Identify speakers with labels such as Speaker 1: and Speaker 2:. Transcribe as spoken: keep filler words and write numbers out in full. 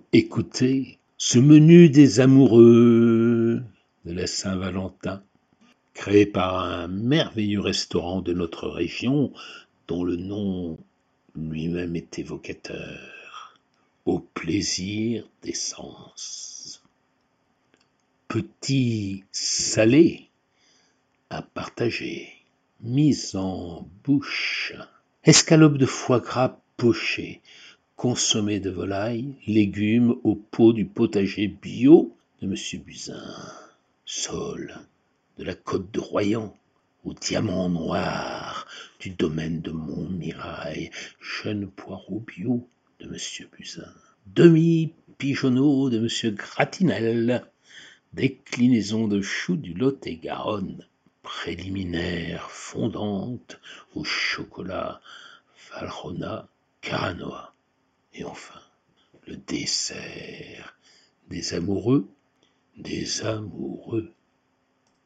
Speaker 1: Écoutez ce menu des amoureux de la Saint-Valentin, créé par un merveilleux restaurant de notre région, dont le nom lui-même est évocateur. Au plaisir des sens. Petit salé à partager, mise en bouche. Escalope de foie gras poché, consommé de volaille, légumes au pot du potager bio de Monsieur Buzyn. Sole de la côte de Royan, au diamant noir du domaine de Montmirail, jeune poireau bio de Monsieur Buzyn. Demi-pigeonneau de Monsieur Gratinel, déclinaison de choux du Lot-et-Garonne, préliminaire fondante au chocolat Valrhona Caranoa. Et enfin, le dessert des amoureux, des amoureux.